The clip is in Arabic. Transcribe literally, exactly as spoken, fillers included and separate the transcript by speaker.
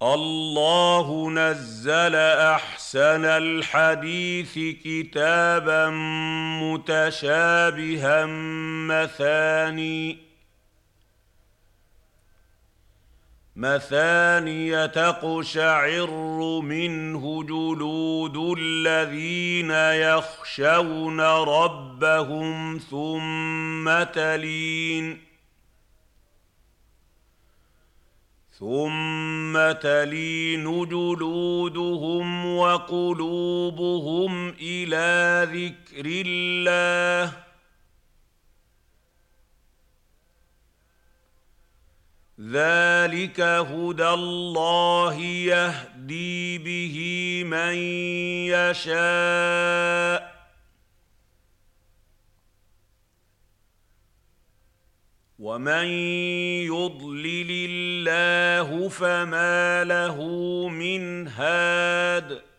Speaker 1: الله نزل أحسن الحديث كتابا متشابها مثاني مثانية تقشعر منه جلود الذين يخشون ربهم ثم تلين ثم تلين جلودهم وقلوبهم إلى ذكر الله ذلك هدى الله يهدي به من يشاء ومن يضلل الله فما له من هاد